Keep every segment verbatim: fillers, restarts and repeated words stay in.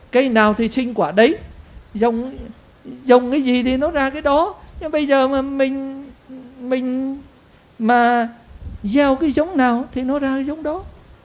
cây nào thì sinh quả đấy, dòng dòng cái gì thì nó ra cái đó. Nhưng bây giờ mà mình mình mà gieo cái giống nào thì nó ra cái giống đó.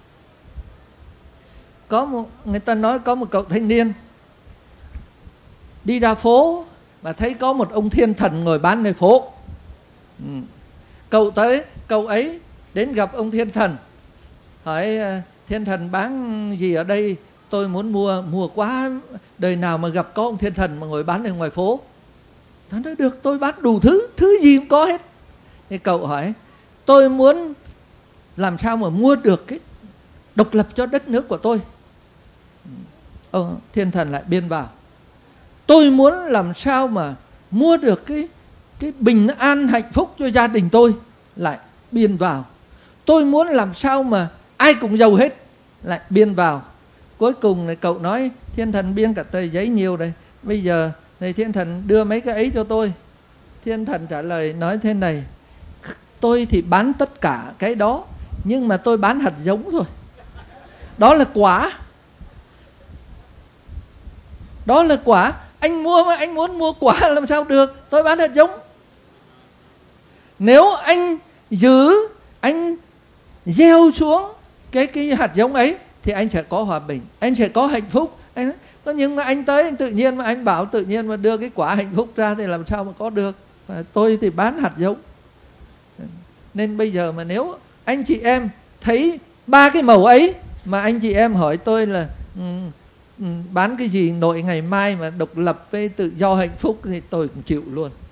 Có một người ta nói có một cậu thanh niên đi ra phố và thấy có một ông thiên thần ngồi bán nơi phố. Ừ. Cậu tới cậu ấy đến gặp ông thiên thần, hỏi thiên thần bán gì ở đây, tôi muốn mua, mua quá, đời nào mà gặp có ông thiên thần mà ngồi bán ở ngoài phố. Nó nói được, tôi bán đủ thứ, thứ gì cũng có hết. Thì cậu hỏi, tôi muốn làm sao mà mua được cái độc lập cho đất nước của tôi. Ông thiên thần lại biên vào, tôi muốn làm sao mà mua được cái cái bình an hạnh phúc cho gia đình tôi, lại biên vào. Tôi muốn làm sao mà ai cũng giàu hết, lại biên vào. Cuối cùng này cậu nói, thiên thần biên cả tờ giấy nhiều đây, bây giờ này thiên thần đưa mấy cái ấy cho tôi. Thiên thần trả lời nói thế này, tôi thì bán tất cả cái đó, nhưng mà tôi bán hạt giống thôi. Đó là quả. Đó là quả. Anh mua mà anh muốn mua quả làm sao được, tôi bán hạt giống. Nếu anh giữ, anh gieo xuống cái, cái hạt giống ấy thì anh sẽ có hòa bình, anh sẽ có hạnh phúc. Anh, nhưng mà anh tới anh tự nhiên mà anh bảo tự nhiên mà đưa cái quả hạnh phúc ra thì làm sao mà có được. Và tôi thì bán hạt giống. Nên bây giờ mà nếu anh chị em thấy ba cái màu ấy mà anh chị em hỏi tôi là um, um, bán cái gì nội ngày mai mà độc lập với tự do hạnh phúc thì tôi cũng chịu luôn.